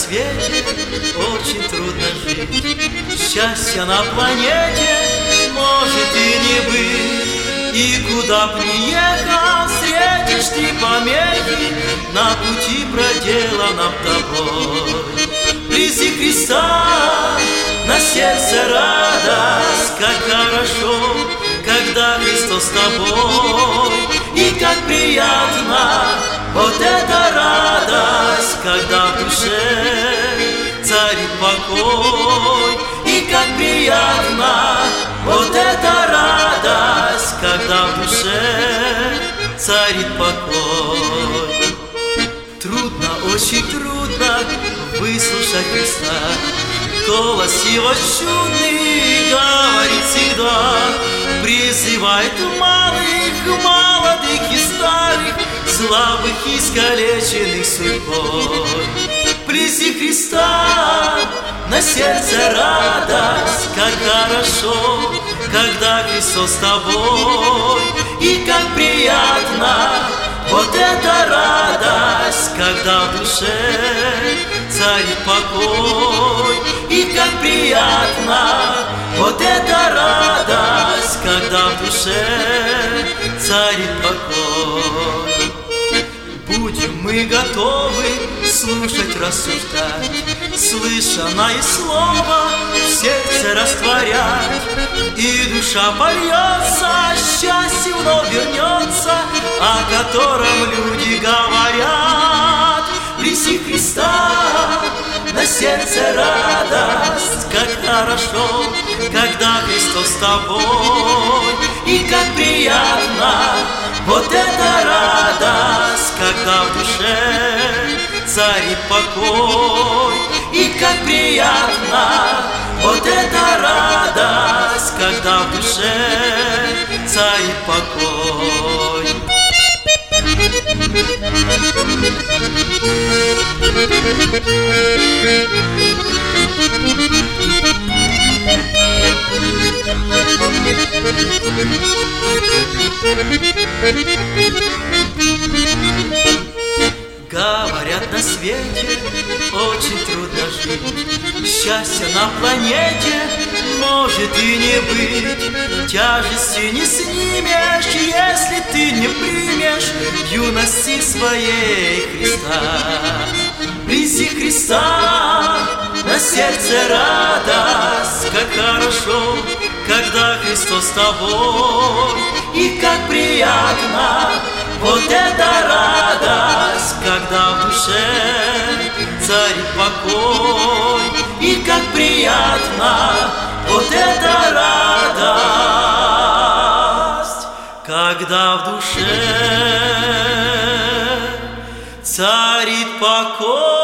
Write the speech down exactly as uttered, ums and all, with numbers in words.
свете очень трудно жить. Счастья на планете может и не быть. И куда б ни ехал, встретишь ты помехи на пути, проделанном тобой. Близи Христа, на сердце радость, как хорошо, когда Христос с тобой. И как приятно, вот эта радость, когда в душе царит покой. И как приятно, вот эта радость, когда в душе царит покой. Трудно, очень трудно выслушать Христа. Голос Его чудный говорит всегда, призывает малых, молодых и старых, слабых и искалеченных судьбой. Близи Христа, на сердце радость, как хорошо, когда Христос с тобой. И как приятно, вот эта радость, когда в душе царит покой. И как приятно, вот эта радость, когда в душе царит покой. Будем мы готовы слушать, рассуждать, слышанное слово в сердце растворять. И душа польется, счастье вновь вернется, о котором люди говорят. Близи Христа, на сердце радость, как хорошо, когда Христос с тобой. И как приятно, вот эта радость, когда в душе царит покой. И как приятно, вот эта радость, когда в душе царит покой. Говорят, на свете очень трудно жить. Счастья на планете может и не быть. Тяжести не снимешь, если ты не примешь в юности своей Христа. Близи Христа, на сердце радость, как хорошо, когда Христос с тобой. И как приятно, вот эта радость, когда в душе царит покой. И как приятно, вот эта радость, когда в душе царит покой.